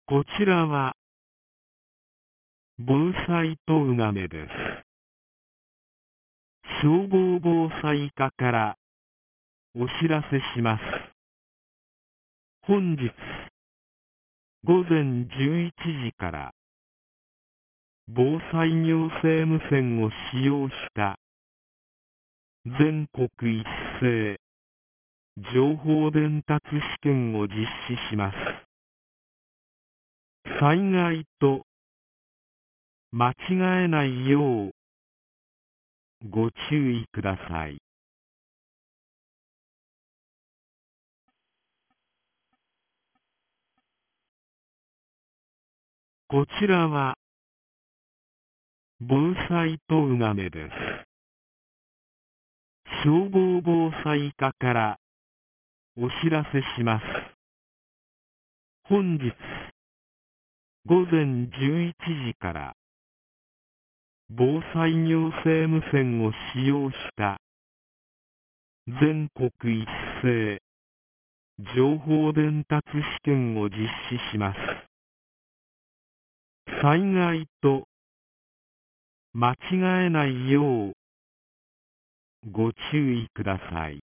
こちらは防災とうがめです。消防防災課からお知らせします。本日午前11時から防災行政無線を使用した全国一斉情報伝達試験を実施します。災害と間違えないようご注意ください。こちらは防災とうがめです。消防防災課からお知らせします。本日午前11時から防災行政無線を使用した全国一斉情報伝達試験を実施します。災害と間違えないようご注意ください。